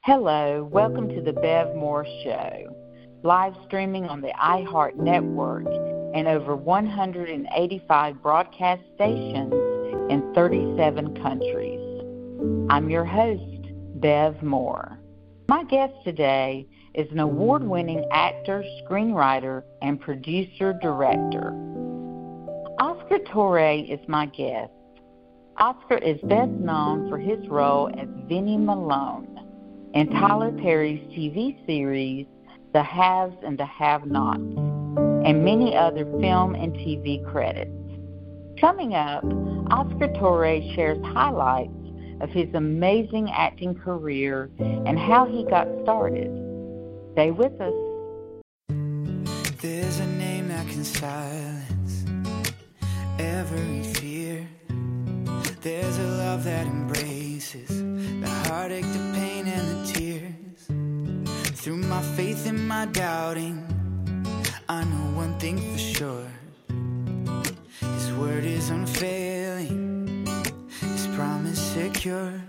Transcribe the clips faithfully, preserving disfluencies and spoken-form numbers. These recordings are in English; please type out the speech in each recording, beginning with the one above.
Hello, welcome to the Bev Moore Show, live streaming on the iHeart Network and over one hundred eighty-five broadcast stations in thirty-seven countries. I'm your host, Bev Moore. My guest today is an award-winning actor, screenwriter, and producer-director. Oscar Torre is my guest. Oscar is best known for his role as Vinnie Malone in Tyler Perry's T V series, The Haves and the Have-Nots, and many other film and T V credits. Coming up, Oscar Torre shares highlights of his amazing acting career and how he got started. Stay with us. There's a name that can silence every fear. There's a love that embraces the heartache, the pain, and the tears. Through my faith and my doubting, I know one thing for sure. His word is unfailing, His promise secure.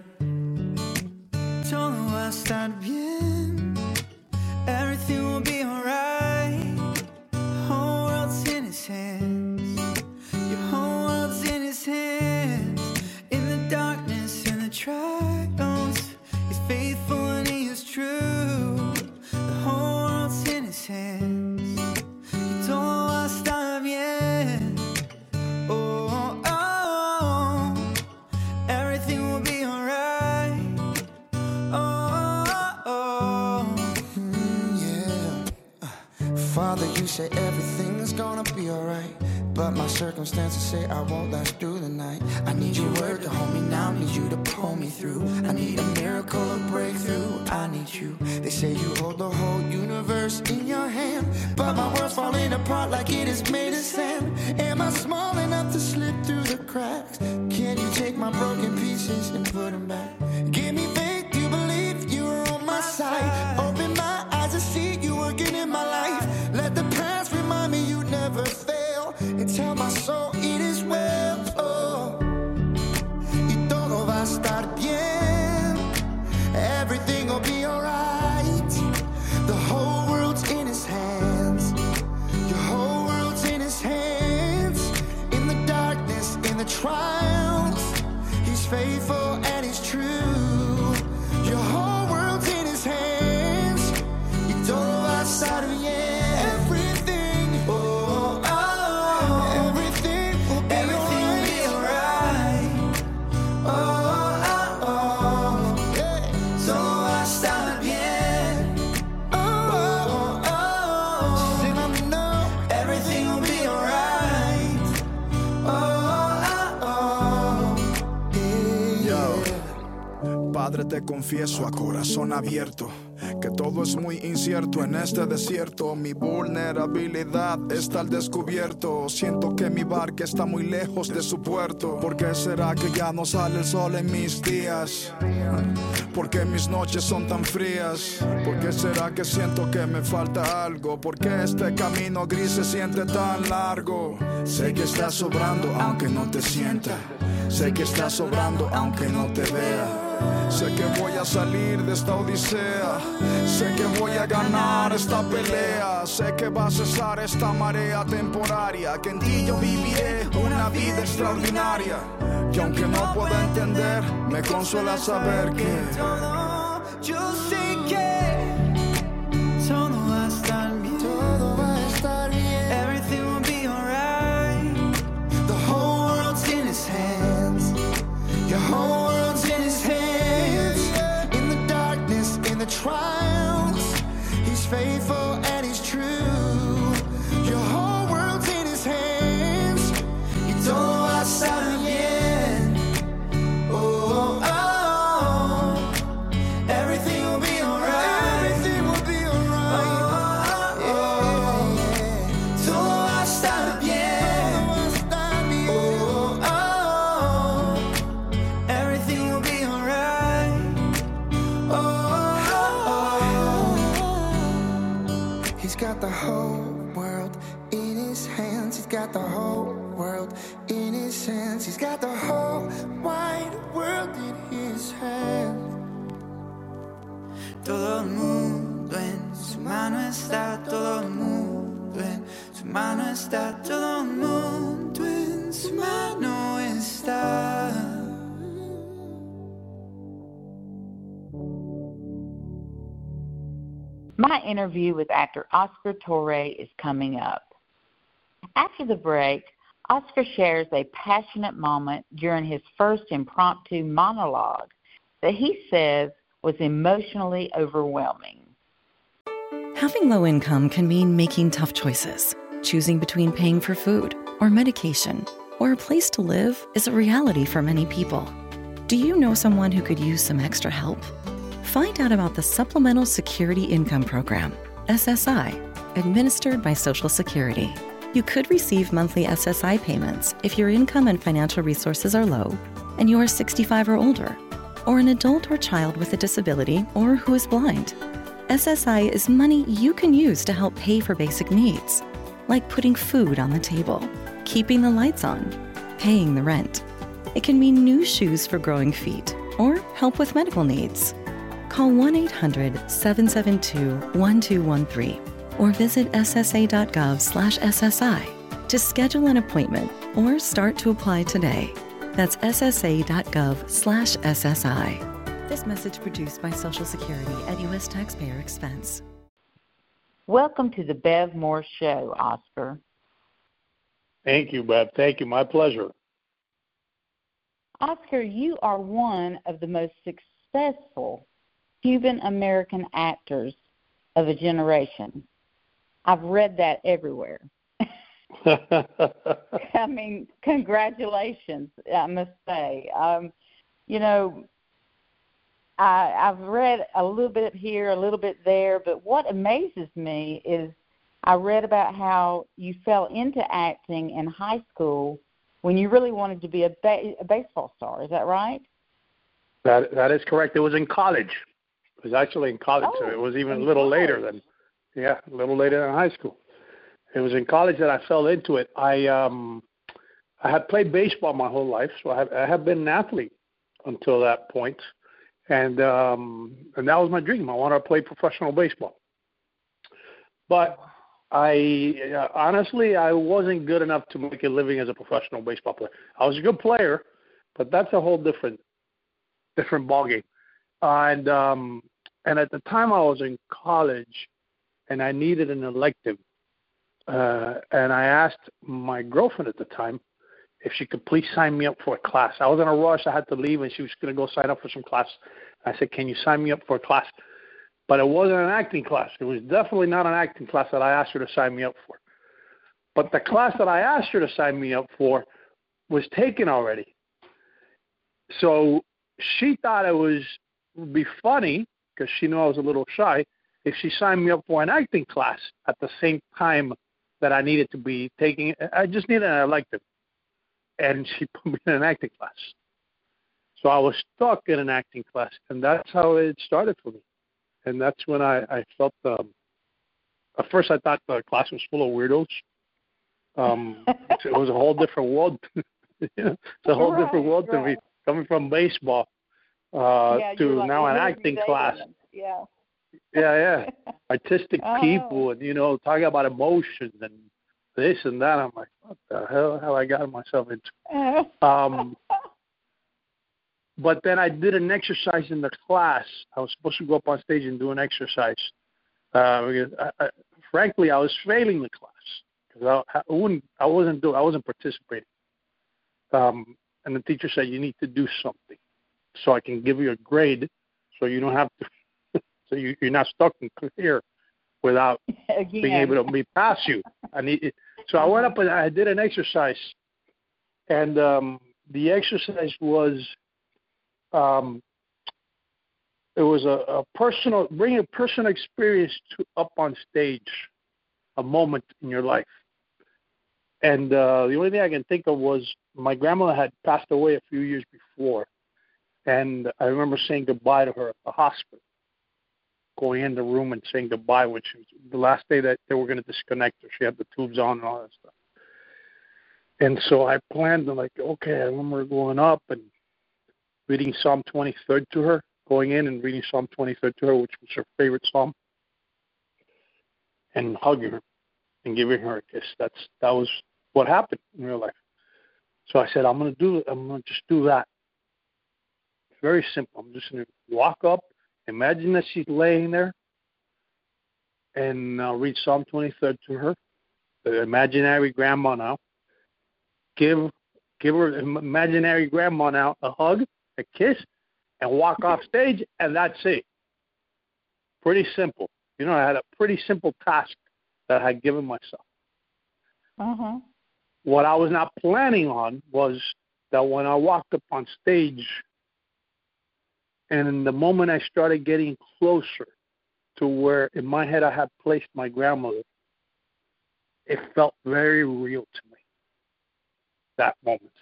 Todo va a estar bien, everything will be alright. The whole world's in His hands, your whole world's in His hands. In the darkness and the trials, He's faithful and He is true. The whole world's in His hands, y todo va a estar bien. Oh, oh, oh, everything will be alright. Oh, oh, oh. Mm, yeah. Uh, Father, you say everything's gonna be alright, but my circumstances say I won't last through the night. I need your word to hold me now, need you to pull me through. I need a miracle, a breakthrough, I need you. They say you hold the whole universe in your hand, but my world's falling apart like it is made of sand. Am I small enough to slip through the cracks? Can you take my broken pieces and put them back? Give me faith, you believe you are on my side. Open my eyes to see you working in my life. Let the past remind me you never fail, and tell my soul it is well. Oh, y todo va a estar bien, everything will be alright. The whole world's in His hands, your whole world's in His hands. In the darkness, in the trials, He's faithful and He's true. Your whole world's in His hands, y todo va a estar bien. Padre, te confieso a corazón abierto que todo es muy incierto en este desierto. Mi vulnerabilidad está al descubierto. Siento que mi barca está muy lejos de su puerto. ¿Por qué será que ya no sale el sol en mis días? ¿Por qué mis noches son tan frías? ¿Por qué será que siento que me falta algo? ¿Por qué este camino gris se siente tan largo? Sé que estás sobrando aunque no te sienta. Sé que estás sobrando aunque no te vea. Sé que voy a salir de esta odisea. Sé que voy a ganar esta pelea. Sé que va a cesar esta marea temporaria, que en ti yo viviré una vida extraordinaria. Y aunque no pueda entender, me consuela saber que todo, yo sé que todo va a estar bien. Todo va a estar bien. Everything will be alright. The whole world's in His hands. Your whole world's in His hands. In the darkness, in the trials, He's faithful and He's true. Your whole world's in His hands. Y todo va a estar bien. Oh, oh, oh. Everything will be alright. Everything will be alright. Oh, oh, yeah. Todo va a estar bien. Oh, oh, oh. Everything will be alright. Oh, oh, oh. He's got the whole world in His hands. He's got the whole world in His hands. He's got the whole wide world in His hands. todo el mundo en su mano está, todo el mundo en su mano está, todo el mundo en su mano está. My interview with actor Oscar Torre is coming up. After the break, Oscar shares a passionate moment during his first impromptu monologue that he says was emotionally overwhelming. Having low income can mean making tough choices. Choosing between paying for food or medication or a place to live is a reality for many people. Do you know someone who could use some extra help? Find out about the Supplemental Security Income Program, S S I, administered by Social Security. You could receive monthly S S I payments if your income and financial resources are low and you are sixty-five or older, or an adult or child with a disability or who is blind. S S I is money you can use to help pay for basic needs, like putting food on the table, keeping the lights on, paying the rent. It can mean new shoes for growing feet or help with medical needs. Call one eight hundred, seven seven two, one two one three or visit s s a dot gov slash S S I to schedule an appointment or start to apply today. That's s s a dot gov slash S S I. This message produced by Social Security at U S taxpayer expense. Welcome to the Bev Moore Show, Oscar. Thank you, Bev. Thank you. My pleasure. Oscar, you are one of the most successful Cuban-American actors of a generation. I've read that everywhere. I mean, congratulations, I must say. Um, you know, I, I've read a little bit here, a little bit there, but what amazes me is I read about how you fell into acting in high school when you really wanted to be a, ba- a baseball star. Is that right? That That is correct. It was in college. It was actually in college, oh, so it was even a little college. later than, yeah, a little later than high school. It was in college that I fell into it. I um, I had played baseball my whole life, so I have, I have been an athlete until that point, and um, and that was my dream. I wanted to play professional baseball, but I uh, honestly I wasn't good enough to make a living as a professional baseball player. I was a good player, but that's a whole different different ballgame. And um, and at the time I was in college, and I needed an elective. Uh, and I asked my girlfriend at the time if she could please sign me up for a class. I was in a rush. I had to leave, and she was going to go sign up for some class. I said, can you sign me up for a class? But it wasn't an acting class. It was definitely not an acting class that I asked her to sign me up for. But the class that I asked her to sign me up for was taken already. So she thought it was would be funny, because she knew I was a little shy, if she signed me up for an acting class at the same time that I needed to be taking. I just needed an elective, and she put me in an acting class. So I was stuck in an acting class, and that's how it started for me. And that's when I, I felt, um, at first I thought the class was full of weirdos. Um, it was a whole different world. It's a whole right, different world right. to me, coming from baseball uh, yeah, to like, now an acting class. Yeah. Yeah, yeah. Artistic oh. people, and, you know, talking about emotions and this and that. I'm like, what the hell have I gotten myself into? Um, but then I did an exercise in the class. I was supposed to go up on stage and do an exercise. Uh, because I, I, frankly, I was failing the class because I, I wouldn't, I wasn't doing, I wasn't participating. Um, and the teacher said, you need to do something so I can give you a grade, so you don't have to. So you, you're not stuck in here without Again. being able to be pass you. I need it. So I went up and I did an exercise, and um, the exercise was um, it was a, a personal, bring a personal experience to up on stage, a moment in your life. And uh, the only thing I can think of was my grandmother had passed away a few years before, and I remember saying goodbye to her at the hospital. Going in the room and saying goodbye, which was the last day that they were going to disconnect her. She had the tubes on and all that stuff. And so I planned, like, okay, I remember going up and reading Psalm twenty-three to her, going in and reading Psalm twenty-third to her, which was her favorite psalm, and hugging her and giving her a kiss. That's that was what happened in real life. So I said, I'm gonna do it. I'm gonna just do that. It's very simple. I'm just gonna walk up, imagine that she's laying there, and uh, read Psalm twenty-third to her, the imaginary grandma now. Give give her imaginary grandma now a hug, a kiss, and walk off stage, and that's it. Pretty simple. You know, I had a pretty simple task that I had given myself. Uh-huh. What I was not planning on was that when I walked up on stage, and in the moment I started getting closer to where in my head I had placed my grandmother, it felt very real to me, that moment.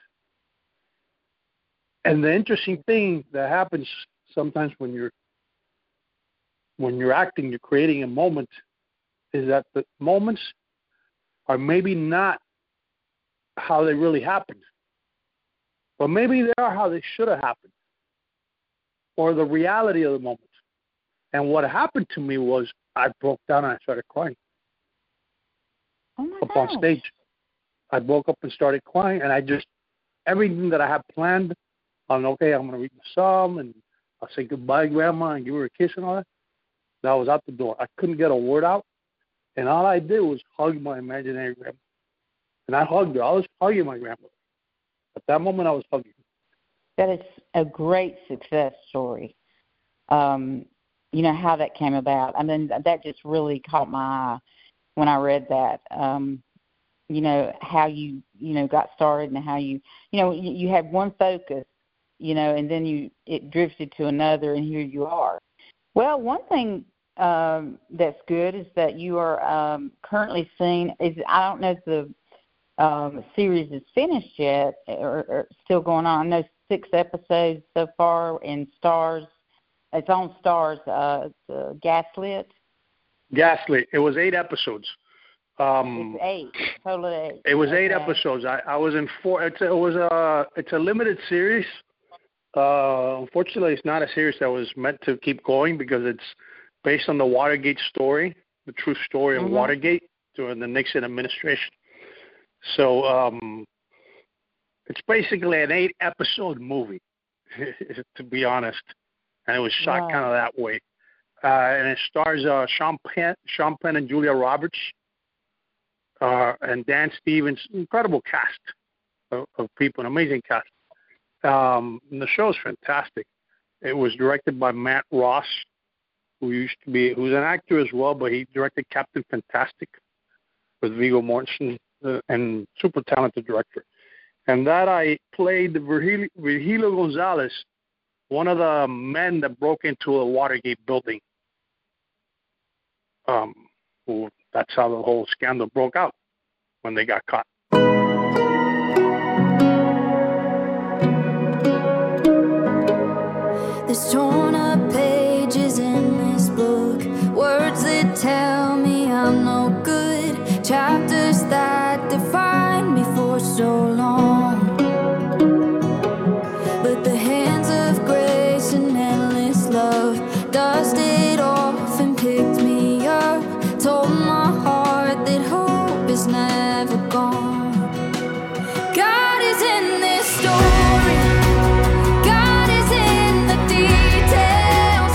And the interesting thing that happens sometimes when you're when you're acting, you're creating a moment, is that the moments are maybe not how they really happened, but maybe they are how they should have happened, or the reality of the moment. And what happened to me was I broke down and I started crying. Oh my up on gosh. stage. I woke up and started crying, and I just, everything that I had planned on, okay, I'm going to read the psalm, and I'll say goodbye, Grandma, and give her a kiss and all that, that was out the door. I couldn't get a word out, and all I did was hug my imaginary grandma. And I hugged her. I was hugging my grandmother. At that moment, I was hugging her. That is a great success story. Um, you know, how that came about. I mean, that just really caught my eye when I read that. Um, you know, how you, you know, got started and how you, you know, you, you had one focus, you know, and then you it drifted to another, and here you are. Well, one thing um, that's good is that you are um, currently seeing, is I don't know if the um, series is finished yet or, or still going on. I know six episodes so far in Stars. It's on Stars, uh, it's, uh, Gaslit. Gaslit. It was eight episodes. Um, it's eight. Total eight. It was okay. eight episodes. I, I was in four. It's, it was a. It's a limited series. Uh, unfortunately, it's not a series that was meant to keep going because it's based on the Watergate story, the true story of mm-hmm. Watergate during the Nixon administration. So um, it's basically an eight-episode movie, to be honest, and it was shot wow. kind of that way. Uh, and it stars uh, Sean Penn, Sean Penn and Julia Roberts, uh, and Dan Stevens. Incredible cast of, of people, an amazing cast. Um, and the show is fantastic. It was directed by Matt Ross, who used to be, who's an actor as well, but he directed Captain Fantastic with Viggo Mortensen, uh, and super talented director. And that I played Virgilio, Virgilio Gonzalez, one of the men that broke into a Watergate building. Um, who, that's how the whole scandal broke out when they got caught. There's torn up pages in this book, words that tell me I'm no good, chapters that define me for so long. But the hands of grace and endless love dusted off and picked me up, told my heart that hope is never gone. God is in this story. God is in the details.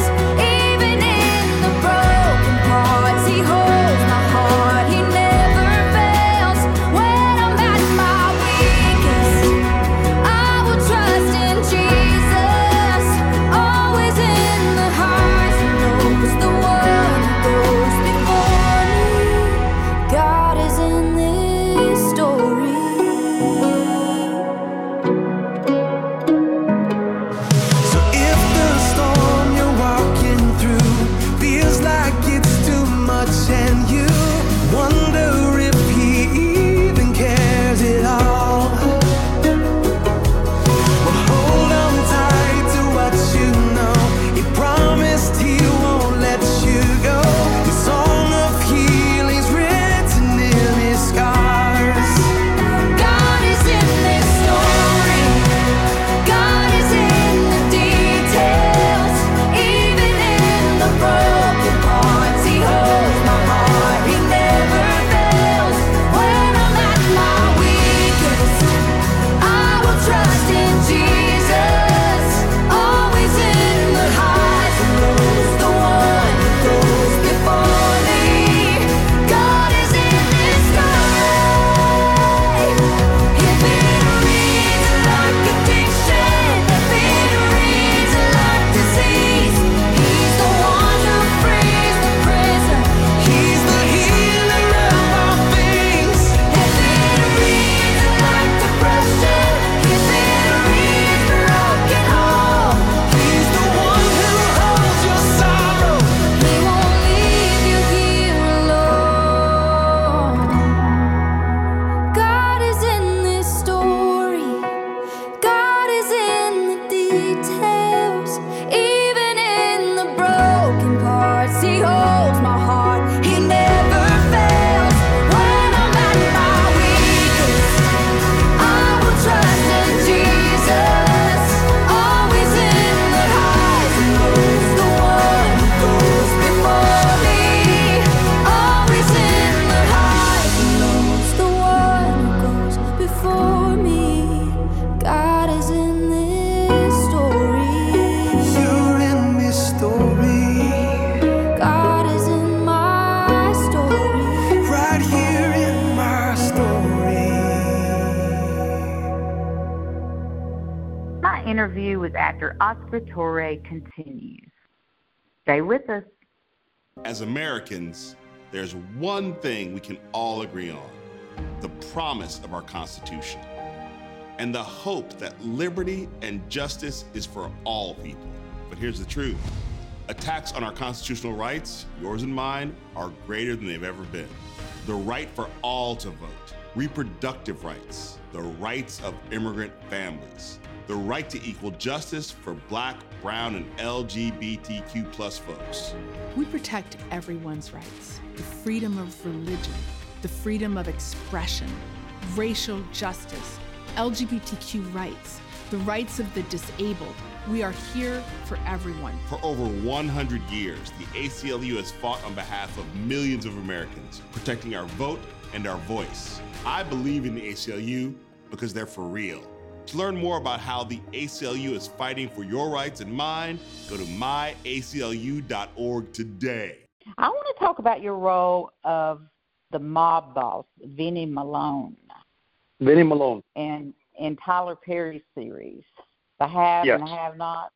interview with actor Oscar Torre continues. Stay with us. As Americans, there's one thing we can all agree on: the promise of our Constitution and the hope that liberty and justice is for all people. But here's the truth. Attacks on our constitutional rights, yours and mine, are greater than they've ever been. The right for all to vote, reproductive rights, the rights of immigrant families, the right to equal justice for Black, brown, and L G B T Q plus folks. We protect everyone's rights, the freedom of religion, the freedom of expression, racial justice, L G B T Q rights, the rights of the disabled. We are here for everyone. For over one hundred years, the A C L U has fought on behalf of millions of Americans, protecting our vote and our voice. I believe in the A C L U because they're for real. To learn more about how the A C L U is fighting for your rights and mine, go to my A C L U dot org today. I want to talk about your role of the mob boss, Vinnie Malone. Vinnie Malone. And in Tyler Perry's series, The Have yes. and Have Not.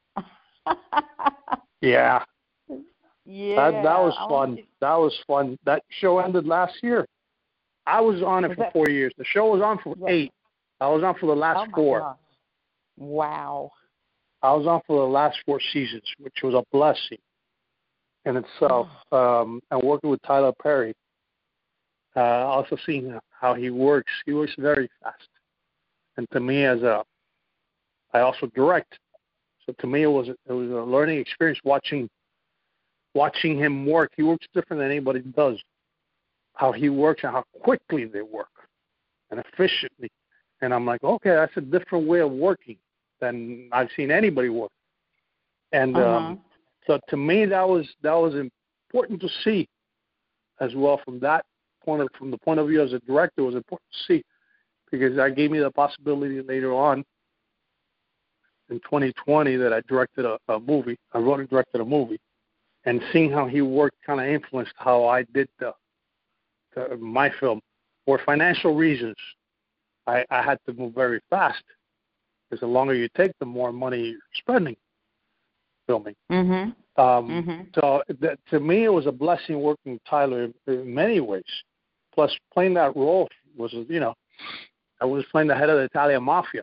yeah. Yeah. That, that was I fun. to... That was fun. That show ended last year. I was on it was for that... four years. The show was on for eight. I was on for the last oh my four. gosh. Wow. I was on for the last four seasons, which was a blessing in itself. um, and working with Tyler Perry, uh, also seeing how he works. He works very fast. And to me, as a, I also direct. So to me, it was it was a learning experience watching, watching him work. He works different than anybody does. How he works and how quickly they work, and efficiently. And I'm like, okay, that's a different way of working than I've seen anybody work. And uh-huh. um, so to me, that was that was important to see as well from that point of from the point of view as a director. It was important to see because that gave me the possibility later on in twenty twenty that I directed a, a movie. I wrote and directed a movie, and seeing how he worked kind of influenced how I did the, the, my film. For financial reasons, I, I had to move very fast because the longer you take, the more money you're spending filming. Mm-hmm. Um, mm-hmm. So that, to me, it was a blessing working with Tyler in, in many ways. Plus, playing that role was, you know, I was playing the head of the Italian Mafia.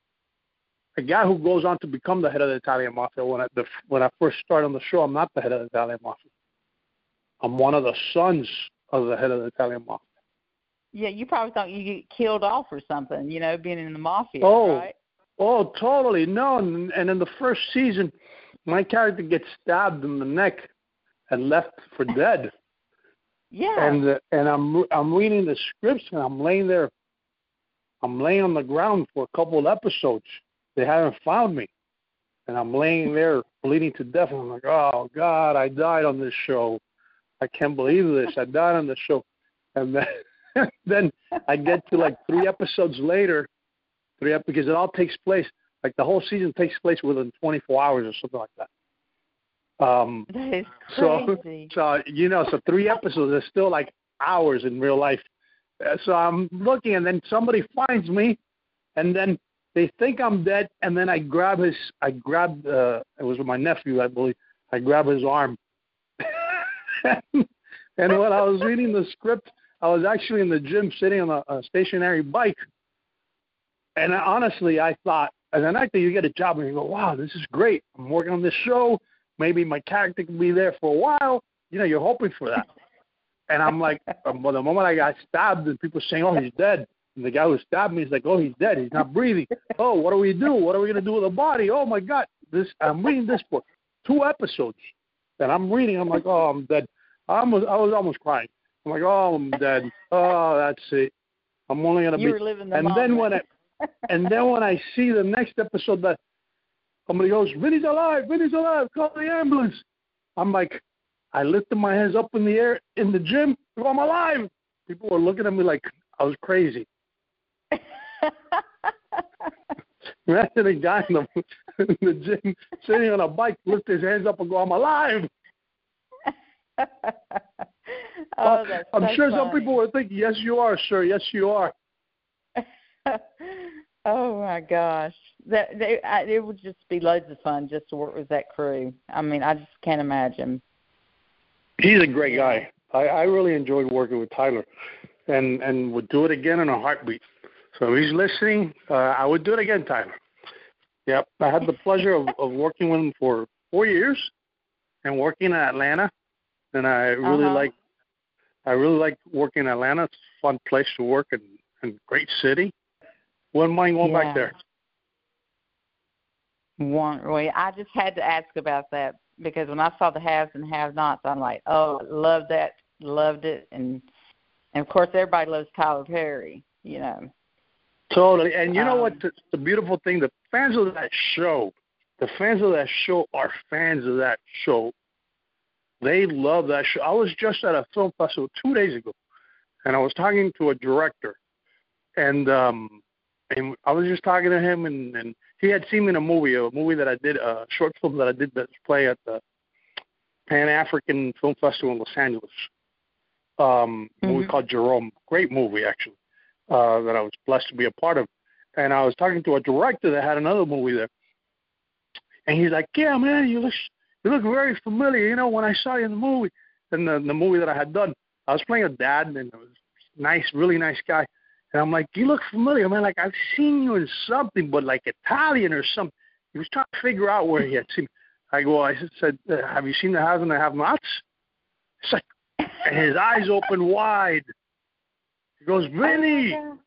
A guy who goes on to become the head of the Italian Mafia. When I, the, when I first started on the show, I'm not the head of the Italian Mafia. I'm one of the sons of the head of the Italian Mafia. Yeah, you probably thought you get killed off or something, you know, being in the mafia, oh, right? Oh, totally. No, and, and in the first season, my character gets stabbed in the neck and left for dead. Yeah. And uh, and I'm I'm reading the scripts and I'm laying there. I'm laying on the ground for a couple of episodes. They haven't found me, and I'm laying there bleeding to death. And I'm like, oh God, I died on this show. I can't believe this. I died on this show. And then then I get to like three episodes later, three ep- because it all takes place, like the whole season takes place within twenty-four hours or something like that. Um, that is crazy. So, so, you know, so three episodes is still like hours in real life. Uh, so I'm looking, and then somebody finds me, and then they think I'm dead, and then I grab his, I grabbed, uh, it was my nephew, I believe, I grab his arm. and, and when I was reading the script, I was actually in the gym sitting on a, a stationary bike. And I, honestly, I thought, as an actor, you get a job and you go, wow, this is great. I'm working on this show. Maybe my character can be there for a while. You know, you're hoping for that. And I'm like, well, the moment I got stabbed and people saying, oh, he's dead. And the guy who stabbed me is like, oh, he's dead. He's not breathing. Oh, what do we do? What are we going to do with the body? Oh, my God. This I'm reading this for two episodes. And I'm reading. I'm like, oh, I'm dead. I, almost, I was almost crying. I'm like, oh, I'm dead. Oh, that's it. I'm only gonna you be. Were living the and moment. then when I, and then when I see the next episode that somebody goes, Vinny's alive, Vinny's alive, call the ambulance. I'm like, I lifted my hands up in the air in the gym. I'm alive. People were looking at me like I was crazy. Imagine a guy in the, in the gym sitting on a bike, lift his hands up and go, I'm alive. Oh, that's I'm so sure funny. some people will think, yes, you are, sir. Yes, you are. Oh my gosh, that they, I, it would just be loads of fun just to work with that crew. I mean, I just can't imagine. He's a great guy. I, I really enjoyed working with Tyler, and and would do it again in a heartbeat. So if he's listening, uh, I would do it again, Tyler. Yep, I had the pleasure of, of working with him for four years, and working in Atlanta, and I really uh-huh. like. I really like working in Atlanta. It's a fun place to work and, and great city. Wouldn't mind going yeah. back there. One, Roy, I just had to ask about that because when I saw the haves and have-nots, I'm like, oh, loved that, loved it, and and of course everybody loves Tyler Perry, you know. Totally, and you know um, what? The, the beautiful thing, the fans of that show, the fans of that show are fans of that show. They love that show. I was just at a film festival two days ago, and I was talking to a director, and um, and I was just talking to him, and, and he had seen me in a movie, a movie that I did, a short film that I did that play at the Pan African Film Festival in Los Angeles. Um, a movie mm-hmm. called Jerome, great movie actually, uh, that I was blessed to be a part of. And I was talking to a director that had another movie there, and he's like, "Yeah, man, you look you look very familiar. You know, when I saw you in the movie, in the, the movie that I had done, I was playing a dad, and it was nice, really nice guy." And I'm like, "You look familiar, man. Like I've seen you in something, but like Italian or something." He was trying to figure out where he had seen me. I go, I said, "Have you seen The Haves and the Have-Nots?" It's like, and his eyes open wide. He goes, "Vinny, oh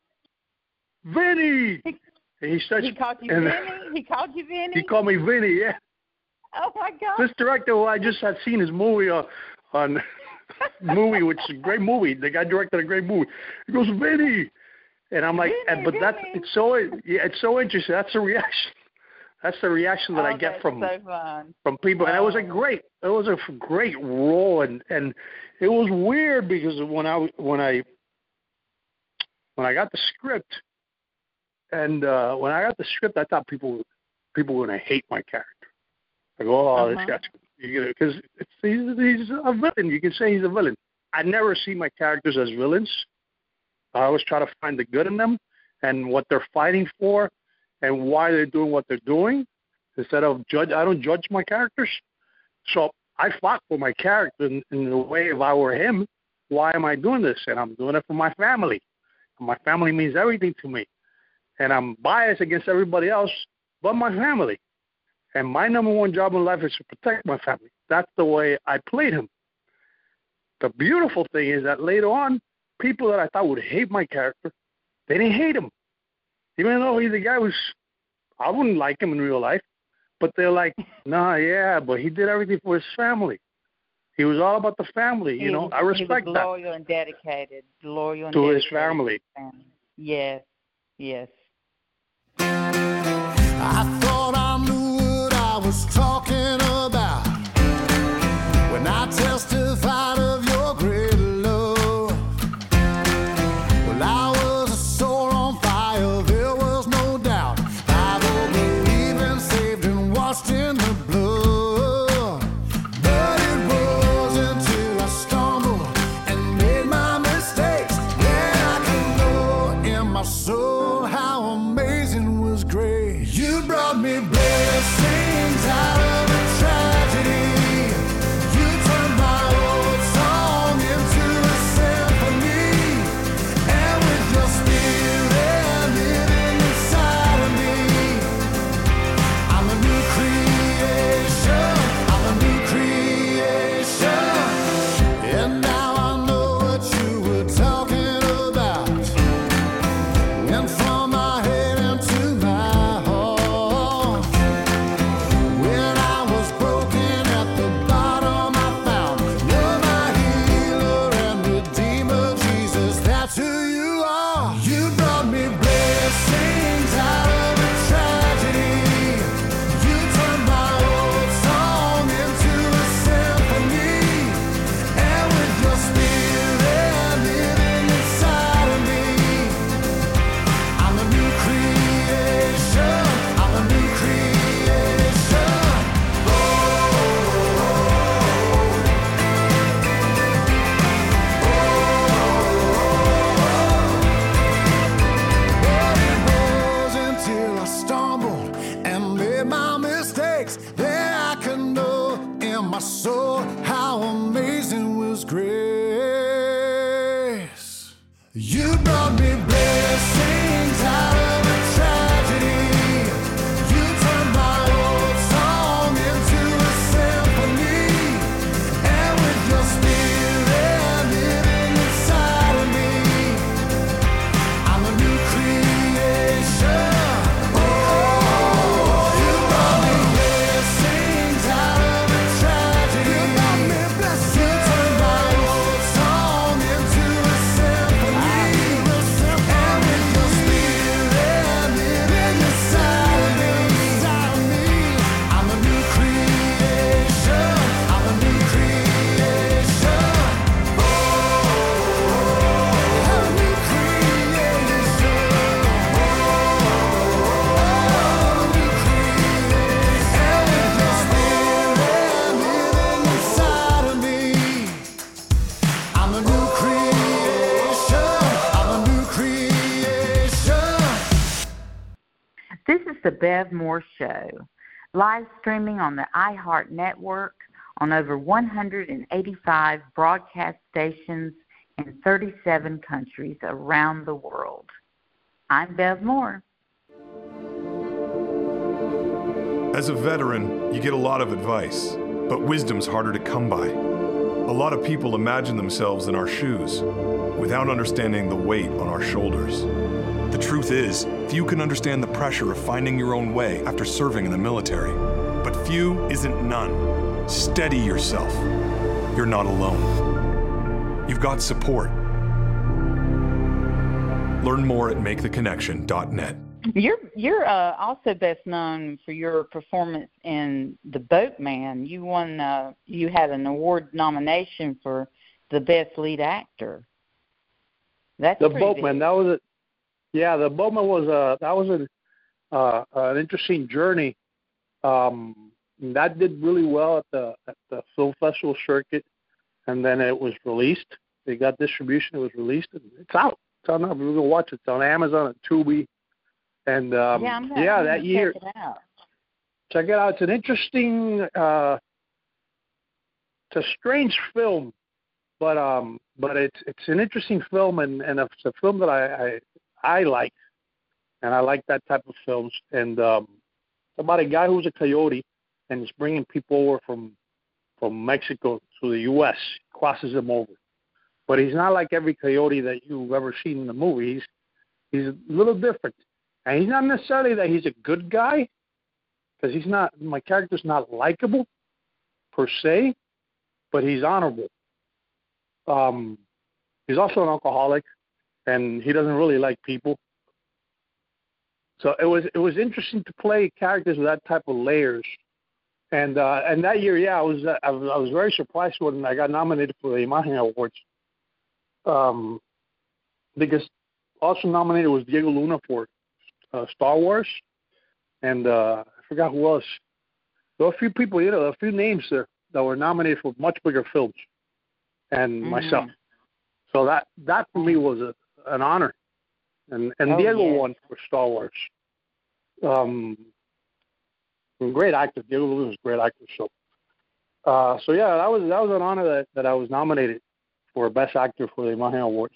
Vinny." And he starts. He called you and, Vinny? He called you Vinny? He called me Vinny, yeah. Oh, my God. This director who I just had seen his movie on, on movie, which is a great movie. The guy directed a great movie. He goes, "Vinny." And I'm like, Vinny, and, but Vinny. that's, it's so, yeah, it's so interesting. That's the reaction. That's the reaction that oh, I get that's from so fun. from people. And it was a Oh. great, it was a great role. And, and it was weird because when I, when I, when I got the script, and uh, when I got the script, I thought people, people were going to hate my character. I go, "Oh, uh-huh. this guy's," because he's, he's a villain. You can say he's a villain. I never see my characters as villains. I always try to find the good in them and what they're fighting for and why they're doing what they're doing instead of judge. I don't judge my characters. So I fought for my character in, in the way if I were him, why am I doing this? And I'm doing it for my family. And my family means everything to me. And I'm biased against everybody else but my family. And my number one job in life is to protect my family. That's the way I played him. The beautiful thing is that later on, people that I thought would hate my character, they didn't hate him. Even though he's a guy who's, I wouldn't like him in real life, but they're like, "Nah, yeah, but he did everything for his family. He was all about the family, you he know." Was, I respect he was that. loyal and dedicated. Loyal and to dedicated his family. To his family. Yes, yes. I thought I knew what I was talking about when I testified of your great love. Well, I was a soul on fire, there was no doubt. I will believe and saved and washed in the blood. But it was until I stumbled and made my mistakes, then I could know in my soul how amazing was grace. You brought me blessings out of Bev Moore Show, live streaming on the iHeart Network on over one hundred eighty-five broadcast stations in thirty-seven countries around the world. I'm Bev Moore. As a veteran, you get a lot of advice, but wisdom's harder to come by. A lot of people imagine themselves in our shoes without understanding the weight on our shoulders. The truth is, few can understand the pressure of finding your own way after serving in the military. But few isn't none. Steady yourself. You're not alone. You've got support. Learn more at make the connection dot net. You're you're uh, also best known for your performance in The Boatman. You won. Uh, you had an award nomination for the best lead actor. That's The pretty Boatman. big. That was a yeah. The Boatman was a that was an uh, an interesting journey. Um, that did really well at the at the film festival circuit, and then it was released. They got distribution. It was released. And it's out. It's on. We're gonna watch it. It's on Amazon and Tubi. And um, yeah, I'm gonna, yeah I'm that gonna year. Check it out. Check it out. It's an interesting. Uh, it's a strange film, but um, but it's it's an interesting film, and, and it's a film that I, I I like, and I like that type of films. And um, it's about a guy who's a coyote, and is bringing people over from from Mexico to the U S Crosses them over, but he's not like every coyote that you've ever seen in the movie. He's he's a little different. And he's not necessarily that he's a good guy, because he's not, my character's not likable per se, but he's honorable. Um, he's also an alcoholic, and he doesn't really like people. So it was it was interesting to play characters with that type of layers. And uh, and that year, yeah, I was, I was I was very surprised when I got nominated for the Imagen Awards, um, because also nominated was Diego Luna for Uh, Star Wars, and uh, I forgot who else. There were a few people, you know, a few names there that were nominated for much bigger films, and mm-hmm. myself. So that that for me was a, an honor, and and oh, Diego yes. won for Star Wars. Um, great actor, Diego Luna was a great actor. So, uh, so yeah, that was that was an honor that, that I was nominated for Best Actor for the Imagen Awards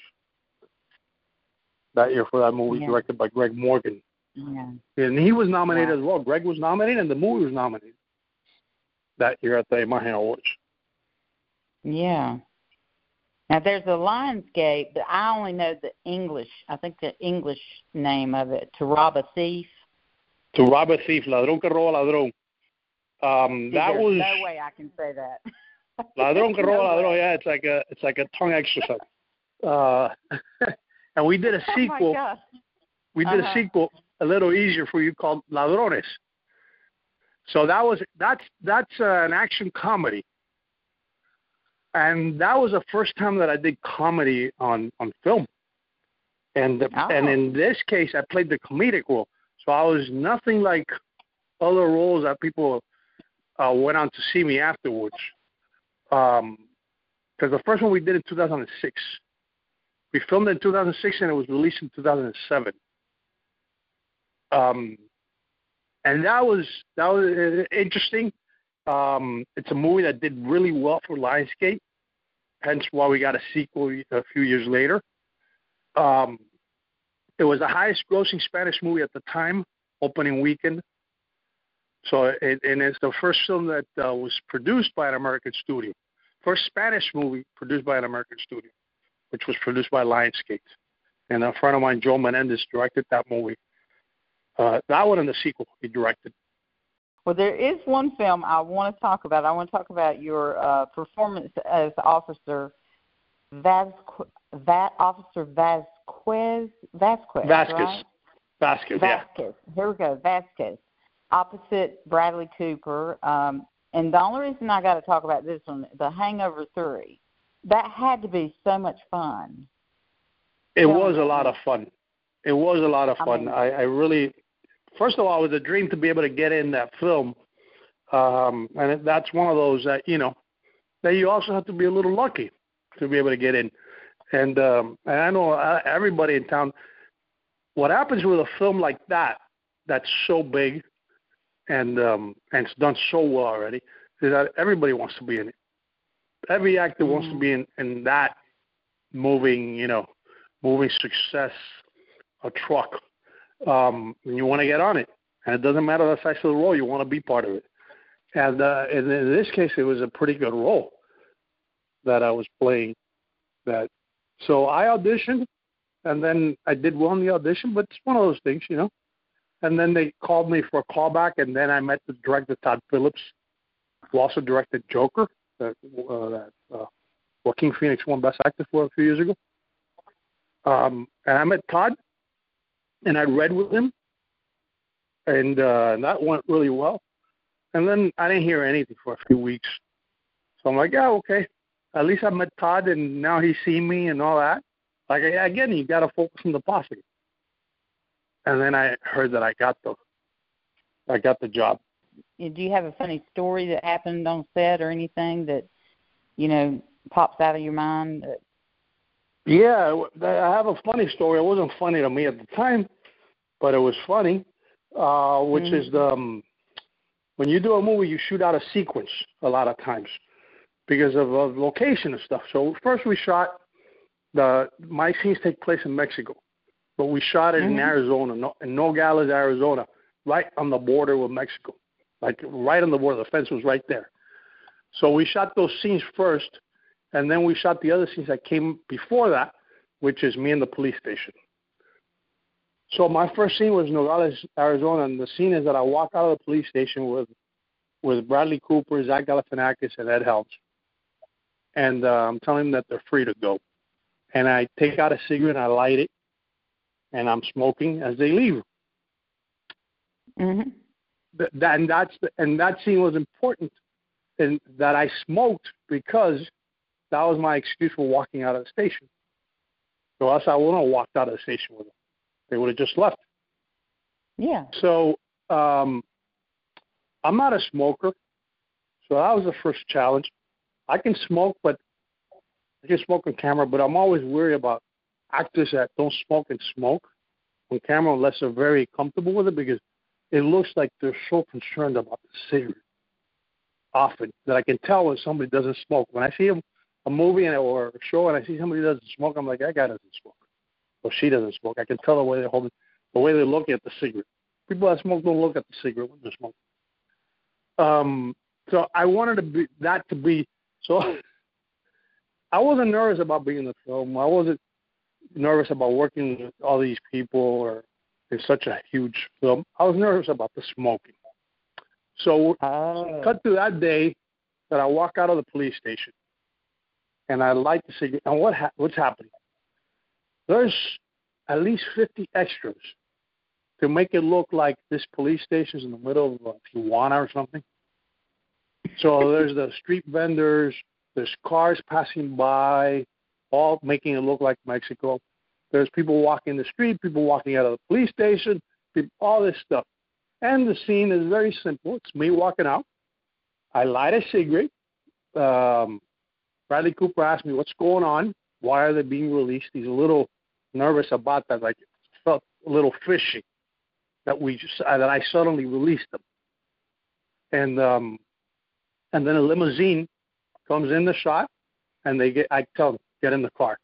that year for that movie, yeah. directed by Greg Morgan. Yeah. And he was nominated yeah. as well. Greg was nominated, and the movie was nominated that year at the Imagen Awards. Yeah. Now, there's a Lionsgate, but I only know the English, I think the English name of it, To Rob a Thief. To Rob a Thief, Ladrón que roba ladrón. Um, See, that there's was... no way I can say that. Ladrón que roba no ladrón, way. yeah, it's like a, it's like a tongue exercise. Uh, and we did a sequel. Oh, my gosh. We did uh-huh. a sequel a little easier for you called Ladrones. So that was that's that's uh, an action comedy, and that was the first time that I did comedy on, on film. And the, oh. and in this case, I played the comedic role. So I was nothing like other roles that people uh, went on to see me afterwards. Um, because the first one we did in two thousand six. We filmed it in two thousand six, and it was released in two thousand seven. Um, and that was that was interesting. Um, it's a movie that did really well for Lionsgate, hence why we got a sequel a few years later. Um, it was the highest-grossing Spanish movie at the time, opening weekend. So, it, and it's the first film that uh, was produced by an American studio. First Spanish movie produced by an American studio, which was produced by Lionsgate. And a friend of mine, Joe Menendez, directed that movie. Uh, that one and the sequel he directed. Well, there is one film I want to talk about. I want to talk about your uh, performance as Officer Vasquez, Va- Officer Vasquez, Vasquez, Vasquez. right? Vasquez, Vasquez. yeah. Here we go, Vasquez, opposite Bradley Cooper. Um, and the only reason I got to talk about this one, The Hangover three, that had to be so much fun. It was a lot of fun. It was a lot of fun. I, mean, I, I really, first of all, it was a dream to be able to get in that film. Um, and it, that's one of those that, you know, that you also have to be a little lucky to be able to get in. And, um, and I know everybody in town, what happens with a film like that that's so big and um, and it's done so well already is that everybody wants to be in it. Every actor mm-hmm. wants to be in, in that moving, you know, moving success, a truck. Um, and you want to get on it. And it doesn't matter the size of the role, you want to be part of it. And uh, in, in this case, it was a pretty good role that I was playing. That So I auditioned, and then I did well in the audition, but it's one of those things, you know. And then they called me for a callback, and then I met the director, Todd Phillips, who also directed Joker, that, uh, that uh, Joaquin Phoenix won Best Actor for a few years ago. Um, and I met Todd, and I read with him, and uh, that went really well. And then I didn't hear anything for a few weeks. So I'm like, yeah, okay. At least I met Todd, and now he's seen me and all that. Like, again, you got to focus on the positive. And then I heard that I got the, I got the job. Do you have a funny story that happened on set or anything that, you know, pops out of your mind? That... Yeah, I have a funny story. It wasn't funny to me at the time, but it was funny, uh, which mm-hmm. is the, um, when you do a movie, you shoot out a sequence a lot of times because of uh, location and stuff. So first we shot, the my scenes take place in Mexico, but we shot it mm-hmm. in Arizona, no, in Nogales, Arizona, right on the border with Mexico, like right on the border. The fence was right there. So we shot those scenes first, and then we shot the other scenes that came before that, which is me in the police station. So my first scene was Nogales, Arizona, and the scene is that I walk out of the police station with with Bradley Cooper, Zach Galifianakis, and Ed Helms, and uh, I'm telling them that they're free to go. And I take out a cigarette and I light it, and I'm smoking as they leave. Mm-hmm. That, and that's the, and that scene was important, in that I smoked because that was my excuse for walking out of the station. So else I wouldn't have walked out of the station with them. They would have just left. Yeah. So um, I'm not a smoker, so that was the first challenge. I can smoke, but I can smoke on camera, but I'm always worried about actors that don't smoke and smoke on camera unless they're very comfortable with it, because it looks like they're so concerned about the cigarette often that I can tell when somebody doesn't smoke. When I see a, a movie or a show and I see somebody doesn't smoke, I'm like, that guy doesn't smoke. Or she doesn't smoke. I can tell the way they're holding, the way they're looking at the cigarette. People that smoke don't look at the cigarette when they're smoking. Um, so I wanted to be, that to be, so I wasn't nervous about being in the film. I wasn't nervous about working with all these people or in such a huge film. I was nervous about the smoking. So oh. cut to that day that I walk out of the police station and I light the cigarette. And what ha- what's happening? There's at least fifty extras to make it look like this police station is in the middle of uh, Tijuana or something. So there's the street vendors, there's cars passing by, all making it look like Mexico. There's people walking the street, people walking out of the police station, people, all this stuff. And the scene is very simple. It's me walking out. I light a cigarette. Um, Bradley Cooper asked me, what's going on? Why are they being released? He's a little nervous about that. Like, it felt a little fishy that we just, that I suddenly released them. And um, and then a limousine comes in the shot, and they get. I tell them, get in the car.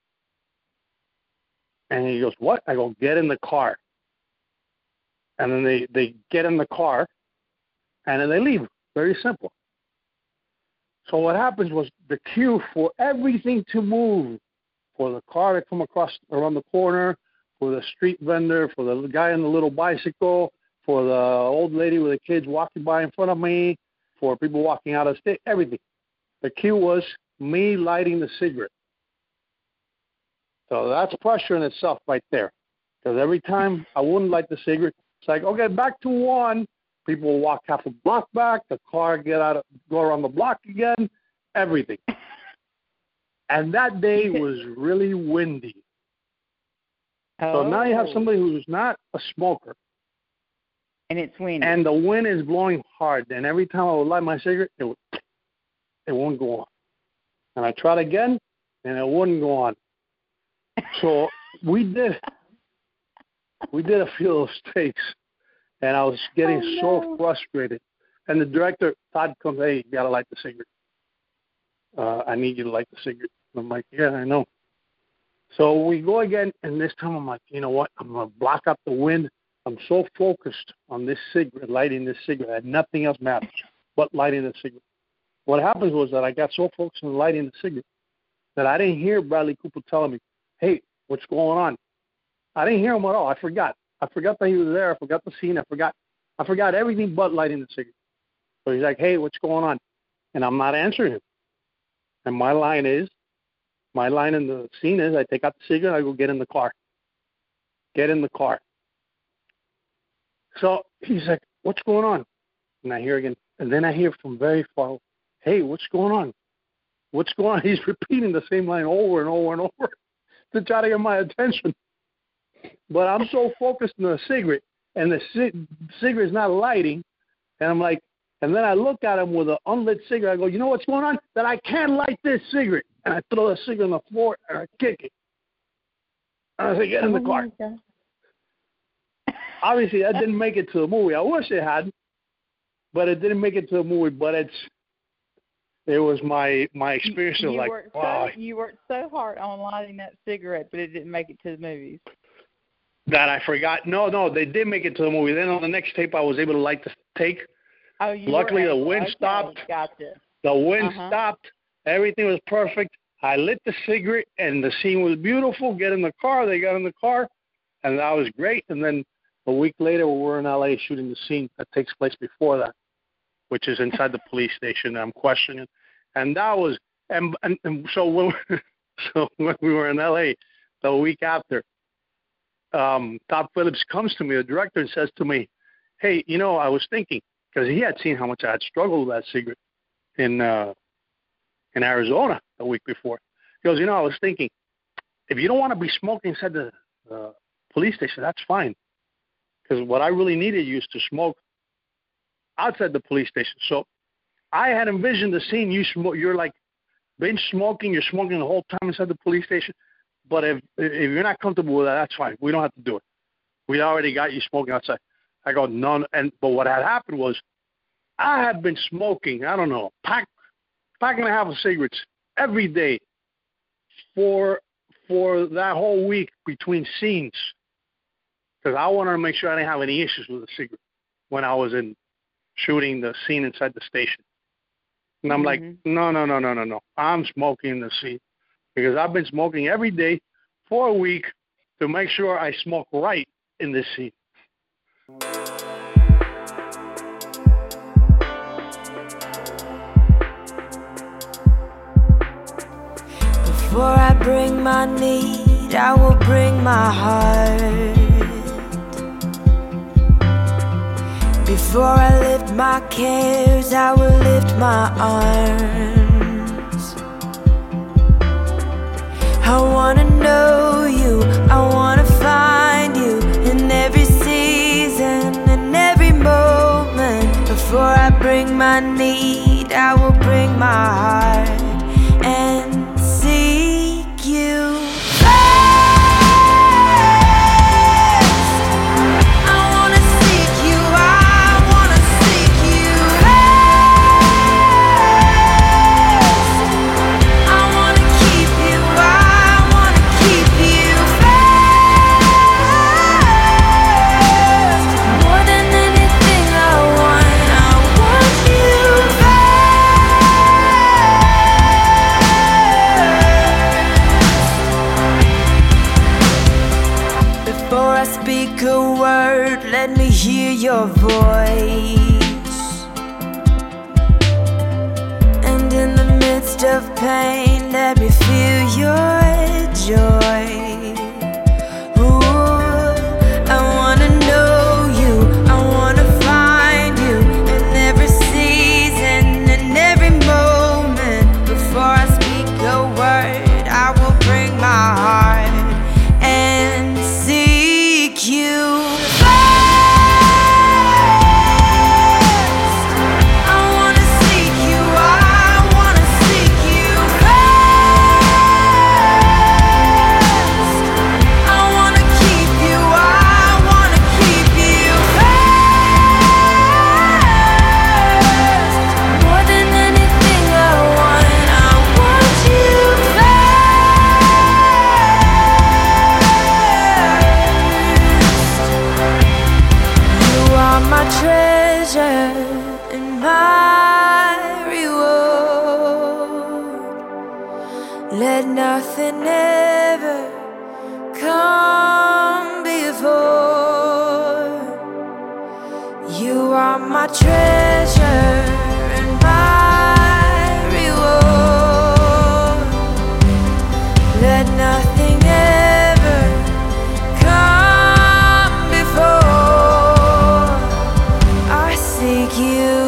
And he goes, what? I go, get in the car. And then they, they get in the car, and then they leave. Very simple. So what happens was the cue for everything to move, for the car to come across around the corner, for the street vendor, for the guy on the little bicycle, for the old lady with the kids walking by in front of me, for people walking out of the state, everything. The cue was me lighting the cigarette. So that's pressure in itself right there. Because every time I wouldn't light the cigarette, it's like, okay, back to one. People will walk half a block back. The car get out, of, go around the block again. Everything. And that day was really windy. Oh. So now you have somebody who's not a smoker. And it's windy. And the wind is blowing hard. And every time I would light my cigarette, it would, it wouldn't go on. And I tried again, and it wouldn't go on. So we did we did a few of those takes. and I was getting Oh, so no. frustrated. And the director, Todd, comes, hey, you got to light the cigarette. Uh, I need you to light the cigarette. I'm like, yeah, I know. So we go again, and this time I'm like, you know what? I'm going to block out the wind. I'm so focused on this cigarette, lighting this cigarette, and nothing else matters but lighting the cigarette. What happens was that I got so focused on lighting the cigarette that I didn't hear Bradley Cooper telling me, hey, what's going on? I didn't hear him at all. I forgot. I forgot that he was there. I forgot the scene. I forgot. I forgot everything but lighting the cigarette. So he's like, hey, what's going on? And I'm not answering him. And my line is, my line in the scene is, I take out the cigarette, I go get in the car. Get in the car. So he's like, what's going on? And I hear again, and then I hear from very far, hey, what's going on? What's going on? He's repeating the same line over and over and over to try to get my attention. But I'm so focused on the cigarette, and the c- cigarette's not lighting, and I'm like, and then I look at him with an unlit cigarette. I go, you know what's going on? That I can't light this cigarette. And I throw the cigarette on the floor, and I kick it. And I say, get in the car. Oh, Obviously, that didn't make it to the movie. I wish it had, but it didn't make it to the movie. But it's it was my my experience you, of you like, worked wow, so, you worked so hard on lighting that cigarette, but it didn't make it to the movies. that I forgot. No, no, they did make it to the movie. Then on the next tape, I was able to light the take. Oh, you Luckily, were the able. wind Okay, stopped. Gotcha. The wind Uh-huh. stopped. Everything was perfect. I lit the cigarette, and the scene was beautiful. Get in the car. They got in the car, and that was great. And then a week later, we were in L A shooting the scene that takes place before that, which is inside the police station. I'm questioning, and that was and and, and so when so when we were in L A the week after, um, Todd Phillips comes to me, the director, and says to me, "Hey, you know, I was thinking." Because he had seen how much I had struggled with that cigarette in uh, in Arizona the week before. He goes, you know, I was thinking, if you don't want to be smoking inside the uh, police station, that's fine. Because what I really needed you is to smoke outside the police station. So I had envisioned the scene. You smoke, you're like binge smoking. You're smoking the whole time inside the police station. But if if you're not comfortable with that, that's fine. We don't have to do it. We already got you smoking outside. I go, no, and but what had happened was I had been smoking, I don't know, pack, pack and a half of cigarettes every day for for that whole week between scenes, because I wanted to make sure I didn't have any issues with the cigarette when I was in shooting the scene inside the station. And I'm Mm-hmm. like, no, no, no, no, no, no. I'm smoking the scene because I've been smoking every day for a week to make sure I smoke right in this scene. Before I bring my need, I will bring my heart. Before I lift my cares, I will lift my arms. I wanna know you, I wanna find you in every season, in every moment. Before I bring my need, I will bring my heart and seek you. Speak a word, let me hear your voice. And in the midst of pain, let me feel your joy. Ooh, I wanna know you, I wanna find you in every season, in every moment. Before I speak a word, I will bring my heart and seek you. I wanna seek you, I wanna seek you first. Let nothing ever come before. You are my treasure and my reward. Let nothing ever come before. I seek you.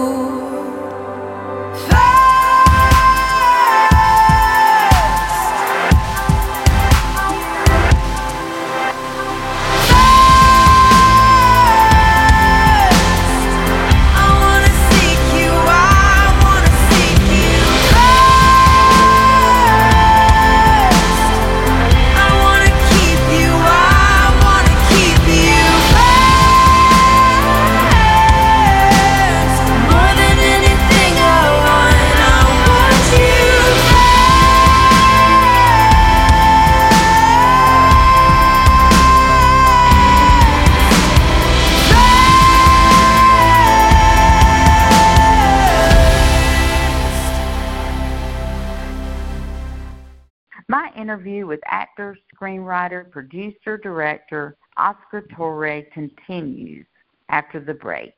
My interview with actor, screenwriter, producer, director Oscar Torre continues after the break.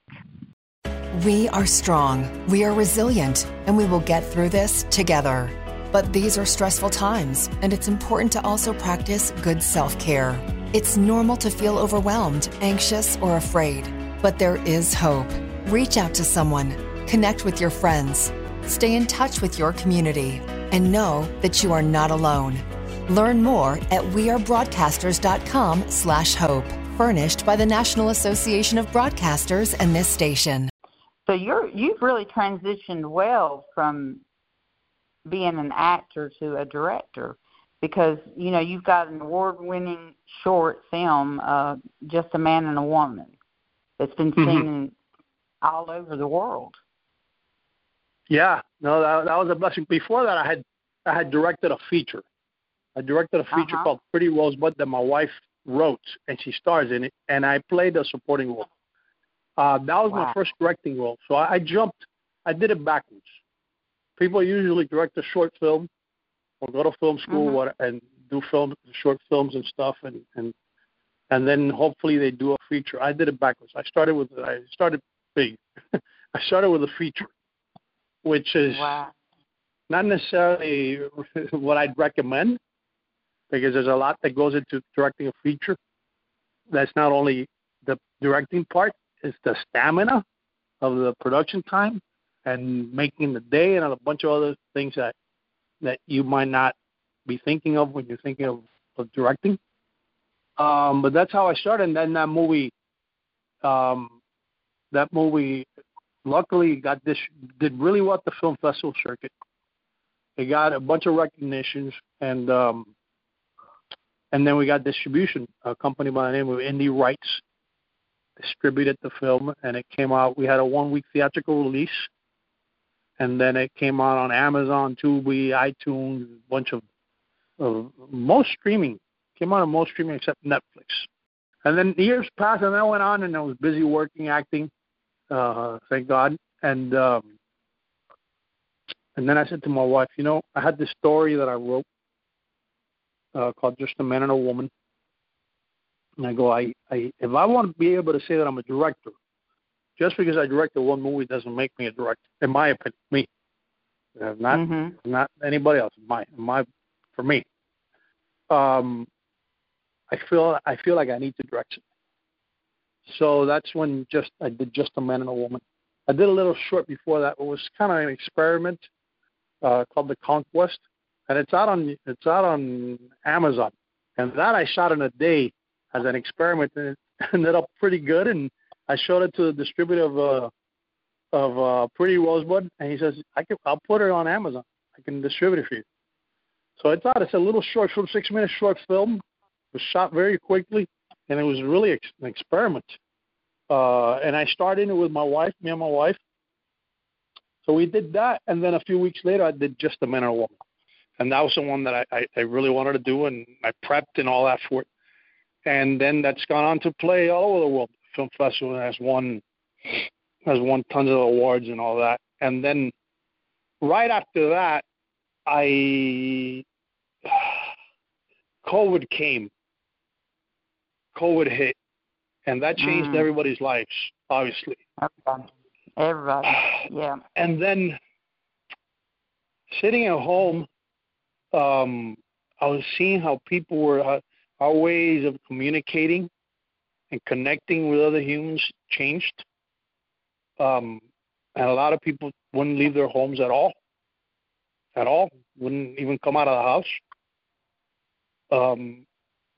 We are strong, we are resilient, and we will get through this together. But these are stressful times, and it's important to also practice good self-care. It's normal to feel overwhelmed, anxious, or afraid, but there is hope. Reach out to someone, connect with your friends, stay in touch with your community, and know that you are not alone. Learn more at wearebroadcasters.com slash hope, furnished by the National Association of Broadcasters and this station. So you're, you've really transitioned well from being an actor to a director because, you know, you've got an award-winning short film, uh, Just a Man and a Woman, that's been seen mm-hmm. in, all over the world. Yeah, no, that, that was a blessing. Before that, I had I had directed a feature. I directed a feature uh-huh. called Pretty Rosebud that my wife wrote, and she stars in it, and I played a supporting role. Uh, that was wow. my first directing role. So I, I jumped. I did it backwards. People usually direct a short film or go to film school mm-hmm. what, and do film short films and stuff, and, and and then hopefully they do a feature. I did it backwards. I started with I started big. I started with a feature, which is wow. not necessarily what I'd recommend, because there's a lot that goes into directing a feature. That's not only the directing part, it's the stamina of the production time and making the day and a bunch of other things that that you might not be thinking of when you're thinking of, of directing. Um, but that's how I started. And then that movie, um, that movie, luckily got this did really well at the film festival circuit. It got a bunch of recognitions, and um, and then we got distribution. A company by the name of Indie Rights distributed the film, and it came out. We had a one-week theatrical release, and then it came out on Amazon, Tubi, iTunes, a bunch of, of most streaming. Came out on most streaming except Netflix. And then years passed, and I went on, and I was busy working, acting, uh, thank God. And um, and then I said to my wife, you know, I had this story that I wrote uh, called Just a Man and a Woman. And I go, I, I if I want to be able to say that I'm a director, just because I directed one movie doesn't make me a director, in my opinion, me. Uh, not mm-hmm. not anybody else, my my for me. Um, I feel I feel like I need to direct it. So that's when just I did Just a Man and a Woman. I did a little short before that. It was kind of an experiment uh, called The Conquest, and it's out on it's out on Amazon. And that I shot in a day as an experiment, and it ended up pretty good. And I showed it to the distributor of uh, of uh, Pretty Rosebud, and he says, "I can I'll put it on Amazon. I can distribute it for you." So it's out. It's a little short, short six minute short film. It was shot very quickly, and it was really ex- an experiment. Uh, and I started it with my wife, me and my wife. So we did that, and then a few weeks later, I did Just a Man and a Woman. And that was the one that I, I, I really wanted to do, and I prepped and all that for it. And then that's gone on to play all over the world. Film festival has won, has won tons of awards and all that. And then right after that, I COVID came. COVID hit, and that changed Mm. everybody's lives, obviously. Everybody. Everybody. Yeah. And then sitting at home, um, I was seeing how people were, uh, our ways of communicating and connecting with other humans changed. Um, and a lot of people wouldn't leave their homes at all. At all. Wouldn't even come out of the house. Um,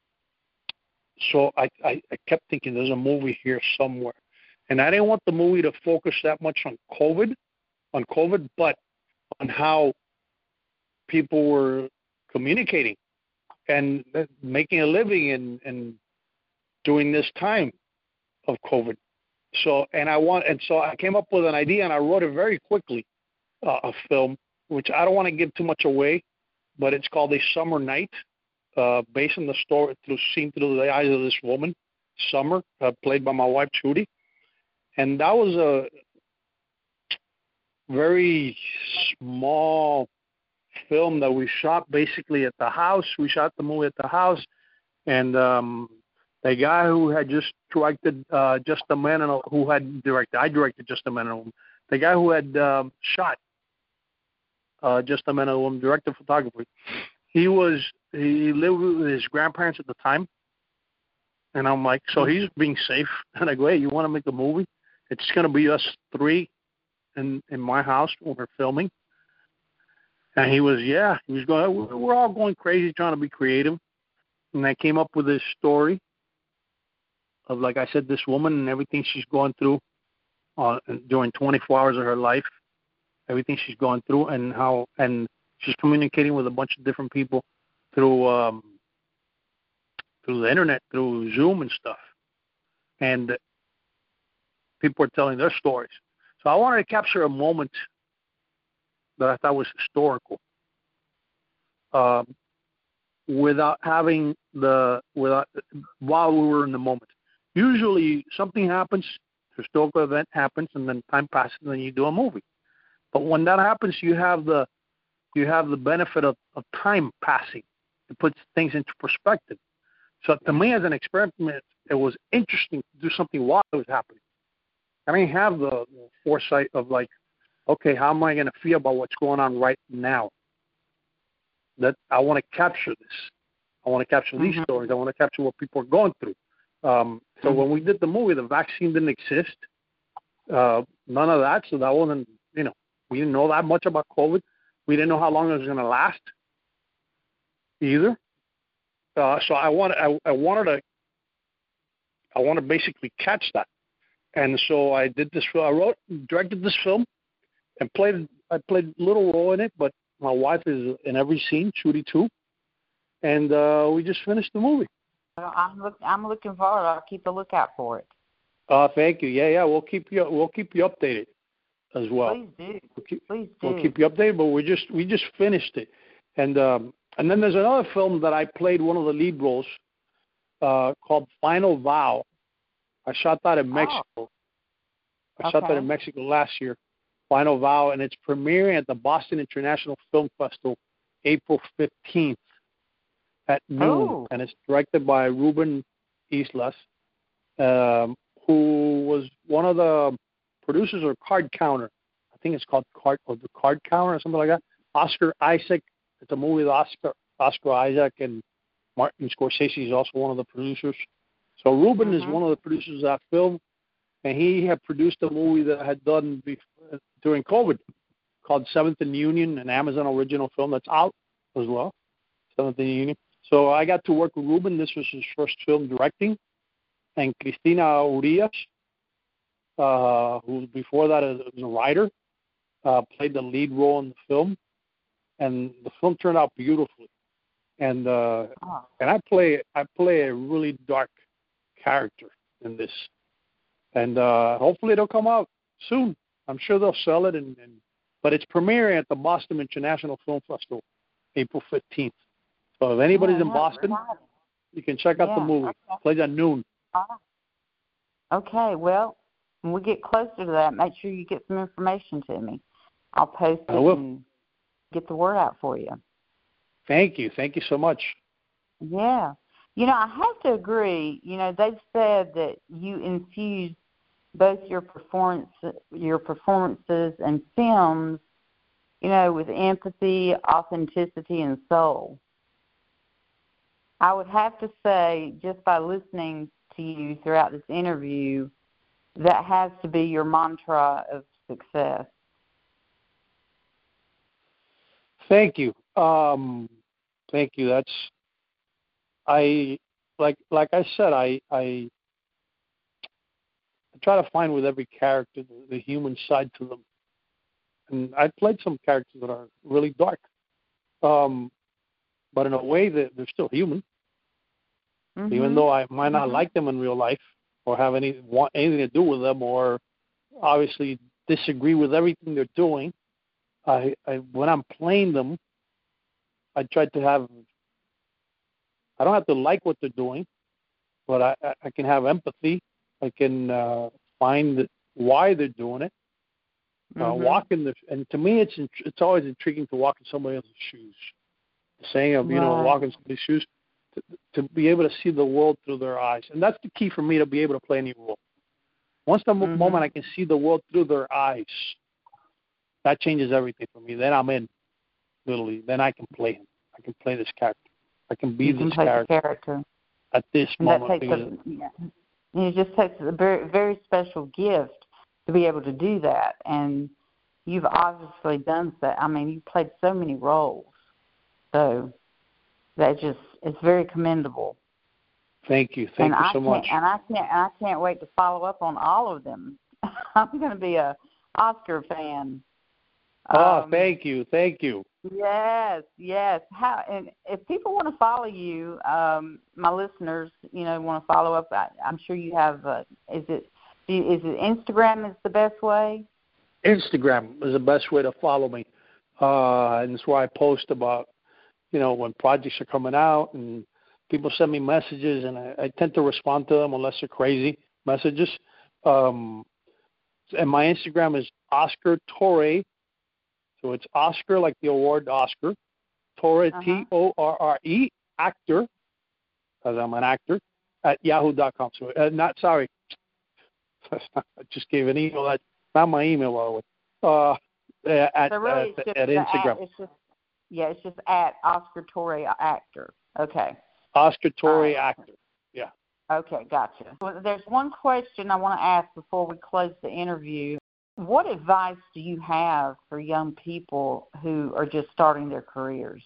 so I, I, I kept thinking there's a movie here somewhere. And I didn't want the movie to focus that much on COVID, on COVID, but on how people were communicating and making a living and, and during this time of COVID. So, and I want, and so I came up with an idea and I wrote it very quickly, uh, a film, which I don't want to give too much away, but it's called A Summer Night, uh, based on the story through seen through the eyes of this woman, Summer, uh, played by my wife Trudy. And that was a very small film that we shot basically at the house. We shot the movie at the house, and um, the guy who had just directed uh, Just a Man and a, who had directed, I directed Just a Man and a Woman. The guy who had um, shot uh, Just a Man and a Woman, directed photography. He was he lived with his grandparents at the time, and I'm like, so he's being safe. And I go, hey, you want to make a movie? It's going to be us three in in my house when we're filming. And he was, yeah, he was going, we're all going crazy trying to be creative. And I came up with this story of, like I said, this woman and everything she's going through uh, during twenty-four hours of her life, everything she's going through, and how, and she's communicating with a bunch of different people through um, through the internet, through Zoom and stuff. And people are telling their stories. So I wanted to capture a moment that I thought was historical, uh, without having the without while we were in the moment. Usually, something happens, historical event happens, and then time passes, and then you do a movie. But when that happens, you have the you have the benefit of, of time passing. It puts things into perspective. So to me, as an experiment, it was interesting to do something while it was happening. I didn't have the foresight of like, okay, how am I going to feel about what's going on right now? That I want to capture this. I want to capture these mm-hmm. stories. I want to capture what people are going through. Um, so mm-hmm. when we did the movie, the vaccine didn't exist. Uh, none of that. So that wasn't, you know, we didn't know that much about COVID. We didn't know how long it was going to last either. Uh, so I wanted, I, I wanted to, I want to basically catch that. And so I did this. I wrote, directed this film, and played. I played a little role in it, but my wife is in every scene, Trudy too, and uh, we just finished the movie. Well, I'm look. I'm looking forward. I'll keep a lookout for it. Uh, thank you. Yeah, yeah. We'll keep you. We'll keep you updated as well. Please do. We'll keep, Please do. We'll keep you updated. But we just we just finished it, and um, and then there's another film that I played one of the lead roles uh, called Final Vow. I shot that in Mexico. Oh. I okay. shot that in Mexico last year, Final Vow, and it's premiering at the Boston International Film Festival April fifteenth at noon. Oh. And it's directed by Ruben Islas, um, who was one of the producers of Card Counter. I think it's called Card or the Card Counter or something like that. Oscar Isaac. It's a movie with Oscar, Oscar Isaac, and Martin Scorsese is also one of the producers. So Ruben mm-hmm. is one of the producers of that film, and he had produced a movie that I had done before, during COVID called Seventh and Union, an Amazon original film that's out as well, Seventh and Union. So I got to work with Ruben. This was his first film directing. And Cristina Urias, uh, who before that was a writer, uh, played the lead role in the film. And the film turned out beautifully. And uh, oh. and I play I play a really dark character in this, and uh, hopefully it'll come out soon. I'm sure they'll sell it, and, and but it's premiering at the Boston International Film Festival, April fifteenth. So if anybody's yeah, in Boston, right. you can check out yeah, the movie. Okay. It plays at noon. Uh, okay, well, when we get closer to that, make sure you get some information to me. I'll post it. I will. And get the word out for you. Thank you. Thank you so much. Yeah. You know, I have to agree. You know, they've said that you infuse both your performance, your performances and films, you know, with empathy, authenticity, and soul. I would have to say, just by listening to you throughout this interview, that has to be your mantra of success. Thank you. Um, thank you. That's I like like I said. I I, I try to find with every character the, the human side to them, and I played some characters that are really dark, um, but in a way that they're still human. Mm-hmm. Even though I might not mm-hmm. like them in real life or have any want anything to do with them, or obviously disagree with everything they're doing, I, I when I'm playing them, I try to have. I don't have to like what they're doing, but I, I can have empathy. I can uh, find why they're doing it. Uh, mm-hmm. Walk in the, and to me, it's it's always intriguing to walk in somebody else's shoes. The saying of, you right. know, walk in somebody's shoes, to, to be able to see the world through their eyes. And that's the key for me to be able to play any role. Once the mm-hmm. moment I can see the world through their eyes, that changes everything for me. Then I'm in, literally. Then I can play him. I can play this character. I can be you this can play character, the character at this and moment. That takes a, yeah. And it just takes a very, very special gift to be able to do that. And you've obviously done that. I mean, you played so many roles. So that just, it's very commendable. Thank you. Thank and you I so much. And I can't, and I can't wait to follow up on all of them. I'm going to be a Oscar fan. Oh, um, thank you. Thank you. Yes, yes. How and if people want to follow you, um, my listeners, you know, want to follow up. I, I'm sure you have. Uh, is it is it Instagram is the best way? Instagram is the best way to follow me, uh, and it's where I post about, you know, when projects are coming out, and people send me messages, and I, I tend to respond to them unless they're crazy messages. Um, and my Instagram is Oscar Torre. So it's Oscar, like the award Oscar, Torre, uh-huh. T O R R E, actor, because I'm an actor, at yahoo dot com. So, uh, not, sorry, I just gave an email. That's not my email, by the way, uh, at, so really at, at Instagram. At, it's just, yeah, it's just at Oscar Torre, actor. Okay. Oscar Torre, right. actor, yeah. Okay, gotcha. Well, there's one question I want to ask before we close the interview. What advice do you have for young people who are just starting their careers?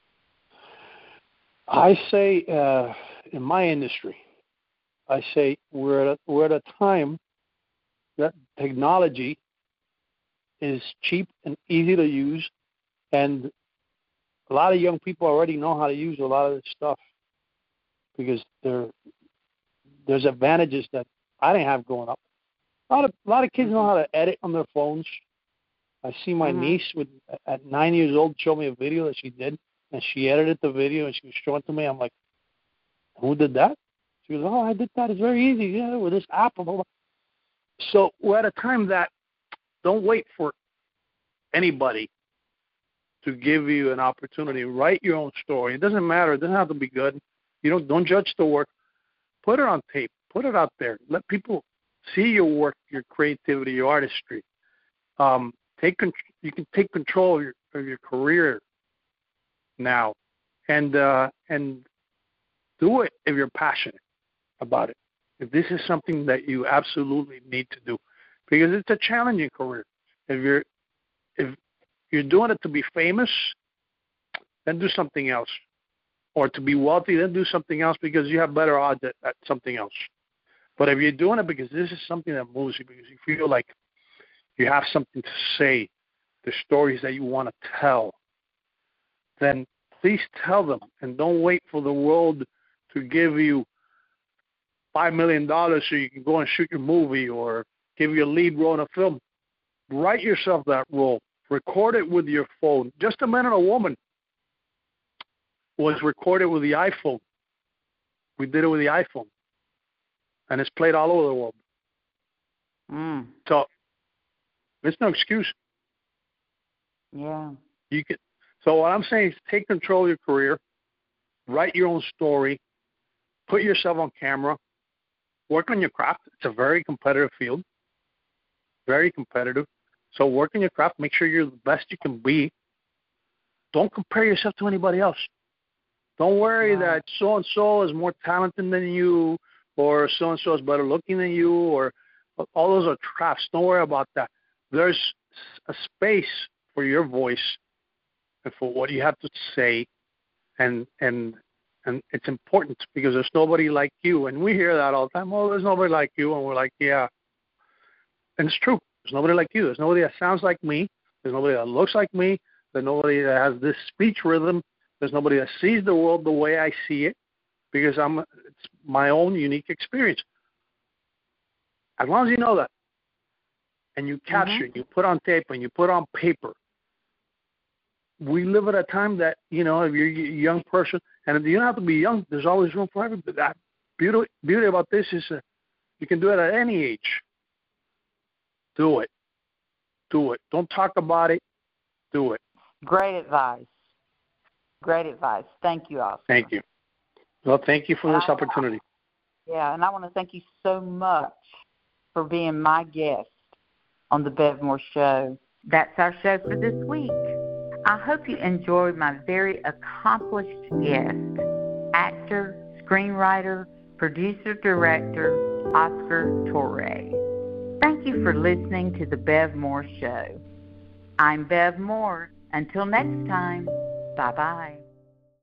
I say, uh, in my industry, I say we're at a, we're at a time that technology is cheap and easy to use, and a lot of young people already know how to use a lot of this stuff because there there's advantages that I didn't have growing up. A lot of a lot of kids know how to edit on their phones. I see my mm-hmm. niece with at nine years old show me a video that she did, and she edited the video and she was showing it to me. I'm like, who did that? She goes, oh, I did that. It's very easy, yeah, with this app. Blah, blah, blah. So we're at a time that don't wait for anybody to give you an opportunity. Write your own story. It doesn't matter. It doesn't have to be good. You don't don't judge the work. Put it on tape. Put it out there. Let people see your work, your creativity, your artistry. Um, take you can take control of your of your career now, and uh, and do it if you're passionate about it. If this is something that you absolutely need to do, because it's a challenging career. If you're if you're doing it to be famous, then do something else, or to be wealthy, then do something else because you have better odds at, at something else. But if you're doing it because this is something that moves you, because you feel like you have something to say, the stories that you want to tell, then please tell them, and don't wait for the world to give you five million dollars so you can go and shoot your movie or give you a lead role in a film. Write yourself that role. Record it with your phone. Just a Man and a Woman was recorded with the iPhone. We did it with the iPhone. And it's played all over the world. Mm. So there's no excuse. Yeah. You can So what I'm saying is take control of your career, write your own story, put yourself on camera, work on your craft. It's a very competitive field, very competitive. So work on your craft. Make sure you're the best you can be. Don't compare yourself to anybody else. Don't worry wow. that so-and-so is more talented than you, or so-and-so is better looking than you, or all those are traps. Don't worry about that. There's a space for your voice and for what you have to say, and and and it's important because there's nobody like you. And we hear that all the time. Oh, there's nobody like you. And we're like, yeah. And it's true. There's nobody like you. There's nobody that sounds like me. There's nobody that looks like me. There's nobody that has this speech rhythm. There's nobody that sees the world the way I see it, because I'm it's my own unique experience. As long as you know that, and you capture mm-hmm. it, you put on tape, and you put on paper. We live at a time that, you know, if you're a young person, and you don't have to be young, there's always room for everybody. That beauty, beauty about this is uh, you can do it at any age. Do it. Do it. Don't talk about it. Do it. Great advice. Great advice. Thank you, Oscar. Thank you. Well, thank you for this opportunity. Yeah, and I want to thank you so much for being my guest on the Bev Moore Show. That's our show for this week. I hope you enjoyed my very accomplished guest, actor, screenwriter, producer, director, Oscar Torre. Thank you for listening to the Bev Moore Show. I'm Bev Moore. Until next time, bye-bye.